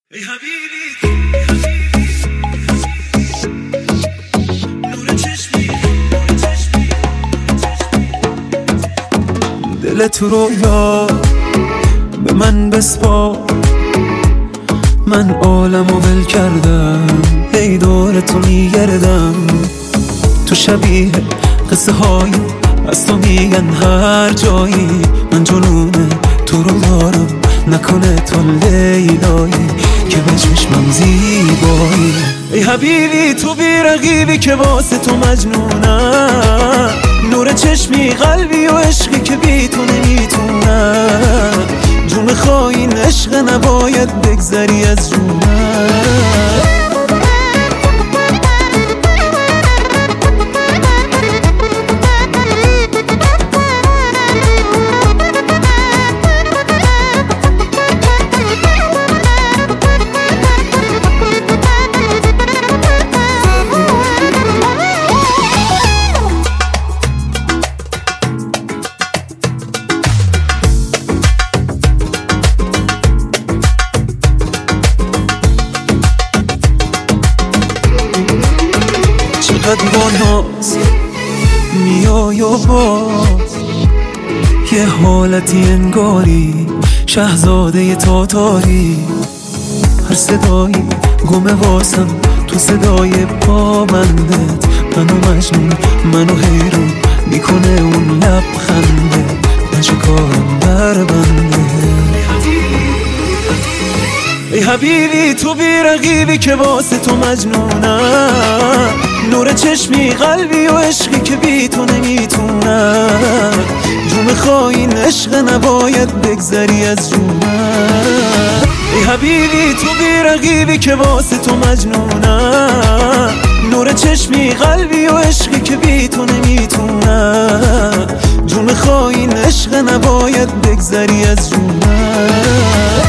ای حبیبی نور چشمی دلت رو یاد به من بسپار، من عالمو ول کردم، هی دور تو میگردم. تو شبیه قصه های از تو میگن هر جایی، من جنون تو رو دارم، نکنه تو لیلایی که به چشمم زیبایی. ای حبیبی تو بی رقیبی که واسه تو مجنونم، نور چشمی قلبی و عشقی که بی تو نمیتونم. جون خواهی عشق نباید بگذری از جونم. چقدر با ناز میای و باز یه حالتی انگاری شهزاده تاتاری. هر صدایی گمه واسم تو صدای پابندت، منو مجنون منو حیرون میکنه اون لبخنده، نشه کارم در بنده. ای حبیبی تو بی رقیبی که واسه تو مجنونم، نور چشمی قلبی و عشقی که بی تو نمیتونم. جون خواهی عشق نباید بگذری از جونم. ای حبیبی تو بی رقیبی که واسه تو مجنونم، نور چشمی قلبی و عشقی که بی تو نمیتونم. جون خواهی عشق نباید بگذری از جونم.